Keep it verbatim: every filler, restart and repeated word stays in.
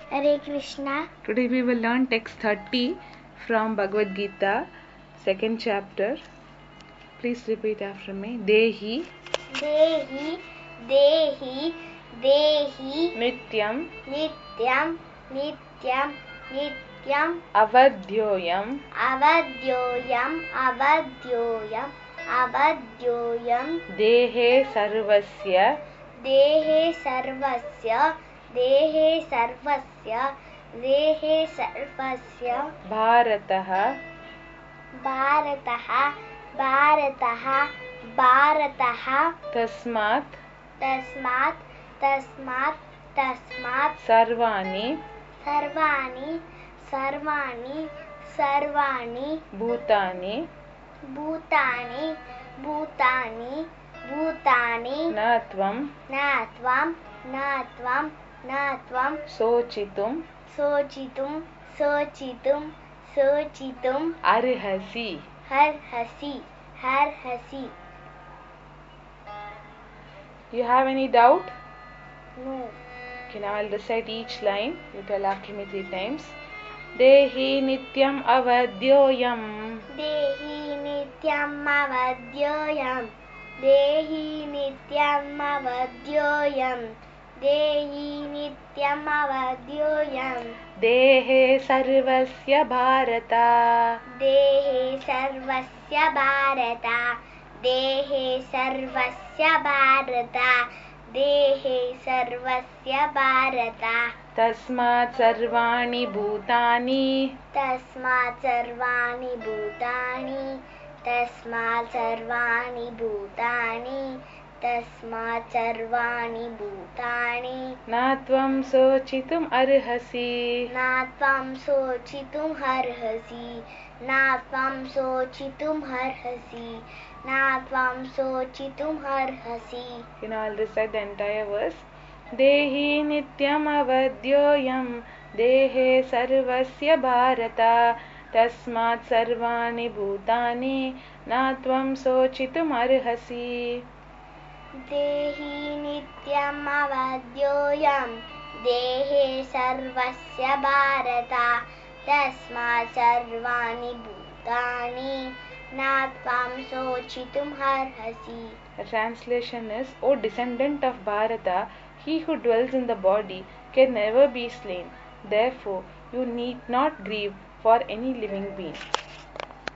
Hare Krishna. Today we will learn text thirty from Bhagavad Gita, second chapter. Please repeat after me. Dehi, Dehi, Dehi, Dehi, Nityam, Nityam, Nityam, Nityam, Avadyoyam, Avadyoyam, Avadyoyam, Avadyoyam, Dehe Sarvasya, Dehe Sarvasya, Dehe Sarvasya, Dehe Sarvasya, Bharataha, Bharataha, Bharataha, Bharataha, Tasmat, Tasmat, Tasmat, Tasmat, Sarvani, Sarvani, Sarvani, Sarvani, Bhutani, Bhutani, Bhutani, Bhutani, Natvam, Natvam, Natvam, Natvam, Sochitum, Sochitum, Sochitum, Sochitum, Arhasi. Harhasi, Harhasi. You have any doubt? No. Okay, now I'll recite each line. You tell after me three times. Dehi Nityam Avadyoyam. Dehi Nityam Avadyoyam. Dehi Nityam Avadyoyam. Dehi Nityam Avadyoyam. Dehe Sarvasya Bharata. Dehe Sarvasya Bharata. Dehe Sarvasya Bharata. Dehe Sarvasya Bharata. Tasmat Sarvani Bhutani. Tasmat Sarvani Bhutani. Tasmat Sarvani Bhutani. Tasmat Sarvani Bhutani. Natvam Sochitum Arhasi. Natvam Sochitum Harhasi. Natvam Sochitum Harhasi. Natvam Sochitum Harhasi. You know, I'll recite the entire verse. Dehi Nityam Avadyoyam. Dehe Sarvasya Bharata. Tasmat Sarvani Bhutani. Natvam Sochitum Arhasi. Dehi Nityam Avadyoyam. Dehe Sarvasya Bharata. Tasmat Sarvani Bhutani. Natvam Sochitum Harhasi. The translation is, O descendant of Bharata, he who dwells in the body can never be slain. Therefore, you need not grieve for any living being.